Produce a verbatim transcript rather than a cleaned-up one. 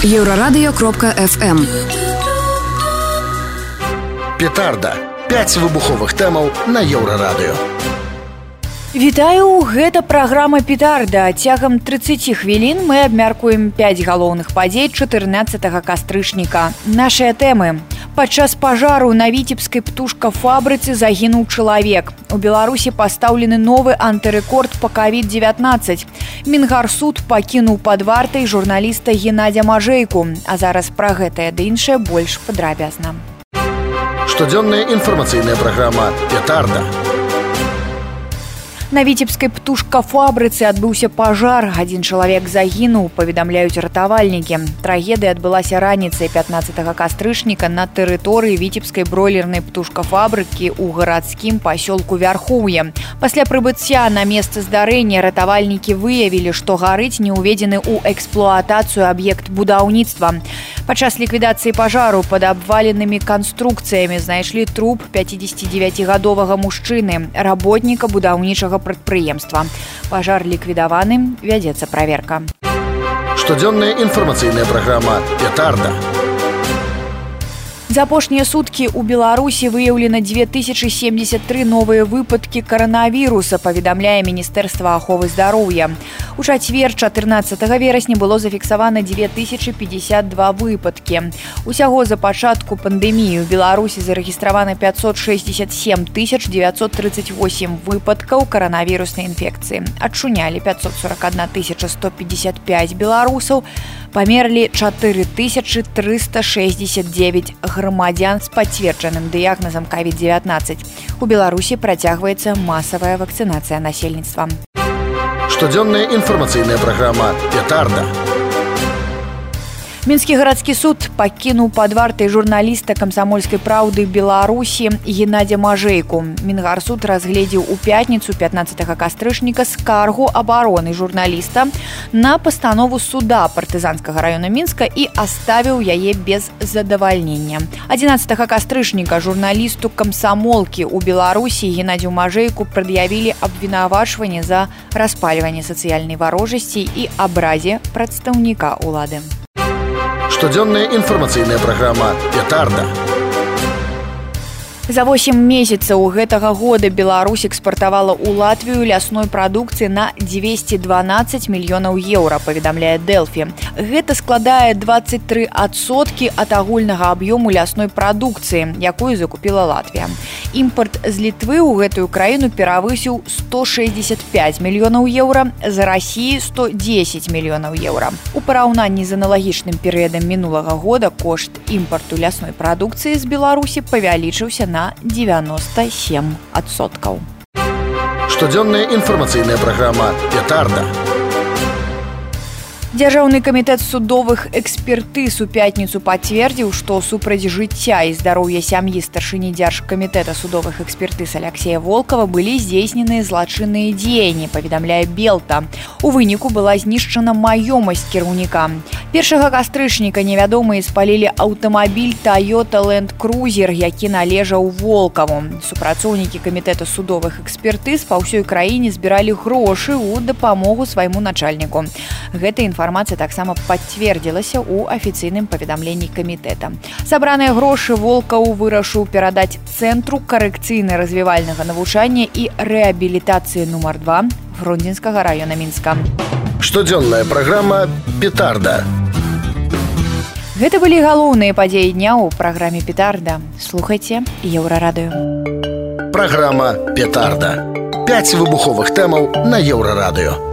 Еўрарадыё кропка эф эм. Петарда. пяць выбуховых тэмаў на Еўрарадыё. Вітаю, гэта праграма «Петарда». Цягам трыццаць хвілін мы абмяркуем пяць галоўных падзей чатырнаццатага кастрычніка. Нашыя тэмы. Падчас пажару на віцебскай птушкафабрыцы загінуў чалавек. У Беларусі пастаўлены новы антырэкорд па ковід дзевятнаццаць. Мінгарсуд пакінуў пад вартай журналіста Геннадзя Мажэйку. А зараз пра гэтае ды іншае больш падрабязна. Штодзённая інфармацыйная праграма «Петарда». На віцебскай птушкафабрыцы адбыўся пажар. Адзін чалавек загінуў, паведамляюць ратавальнікі. Трагедыя адбылася раніцай пятнаццатага кастрычніка на тэрыторыі віцебскай бройлернай птушкафабрыкі ў гарадскім пасёлку Вярхоўе. Пасля прыбыцця на месца здарэння ратавальнікі выявілі, што гарыць неўведзены ў эксплуатацыю аб'ект будаўніцтва. Падчас ліквідацыі пажару пад абваленымі канструкцыямі знайшлі труп пяцідзесяцідзевяцігадовага мужчыны, работніка будаўнічага прадпрыемства. Пажар ліквідаваны, вядзецца праверка. Штодзённая інфармацыйная праграма «Петарда». За апошнія суткі ў Беларусі выяўлена дзве тысячы семьдесят тры новыя выпадкі каранавіруса, паведамляе Міністэрства аховы здароўя. У чацвер чатырнаццатага верасня было зафіксавана дзве тысячы пятьдесят два выпадкі. Усяго за пачатку пандэміі ў Беларусі зарэгістравана пятьсот шестьдесят семь тысяч девятьсот тридцать восемь выпадкаў каранавіруснай інфекцыі. Адчунялі пятьсот сорок одна тысяча сто пятьдесят пять беларусаў, памерлі чатыры тысячы трыста шестьдесят девять грамадзян з пацверджаным дыягназам ковід дзевятнаццаць. У Беларусі працягваецца масавая вакцынацыя насельніцтва. Штодзённая інфармацыйная праграма «Петарда». Мінскі гарадскі суд пакінуў пад вартай журналіста камсамольскай праўды Беларусі Геннадзя Мажэйку. Мінгарсуд разгледзеў у пятніцу пятнаццатага кастрычніка скаргу абароны журналіста на пастанову суда партызанскага раёна Мінска і аставіў яе без задавальнення. адзінаццатага кастрычніка журналісту камсамолкі ў Беларусі Геннадзю Мажэйку прад'явілі абвінавачванне за распальванне сацыяльнай варожасці і абразе прадстаўніка ўлады. Штодзённая інфармацыйная праграма «Петарда». За восемь месяцаў гэтага года Беларусь экспартавала ў Латвію лясной прадукцыі на дзвесце дванаццаць мільёнаў еўра, паведамляе Дэлфі. Гэта складае двадцать три адсоткі ад агульнага аб'ёму лясной прадукцыі, якую закупіла Латвія. Імпарт з Літвы ў гэтую краіну перавысіў сто шестьдесят пять мільёнаў еўра, з Расіі сто десять мільёнаў еўра. У параўнанні з аналагічным перыядам мінулага года кошт імпарту лясной прадукцыі з Беларусі павялічыўся на девяносто семь адсоткаў. Штодзённая інфармацыйная праграма «Петарда». Дзяржаўны камітэт судовых экспертыз у пятніцу пацвердзіў, што супраць жыцця і здароўя сям'і старшыні дзяржкамітэта судовых экспертыз Аляксея Волкова былі здзейсненыя злачынныя дзеянні, паведамляе Белта. У выніку была знішчана маёмасць кіраўніка. Першага кастрычніка невядомыя спалілі аўтамабіль Toyota Land Cruiser, які належаў Волкаву. Супрацоўнікі камітэта судовых экспертыз па ўсёй краіне збіралі грошы ў дапамогу свайму начальніку. Гэта інфармацыя таксама пацвердзілася ў афіцыйным паведамленні камітэта. Сабраныя грошы Волкаў вырашыў перадаць Цэнтру карэкцыйна-развівальнага навучання і рэабілітацыі нумар два Гродзенскага раёна Мінска. Штодзённая праграма «Петарда». Гэта былі галоўныя падзеі дня ў праграме «Петарда». Слухайце Еўрарадыё. Праграма «Петарда». пяць выбуховых тэмаў на Еўрарадыё.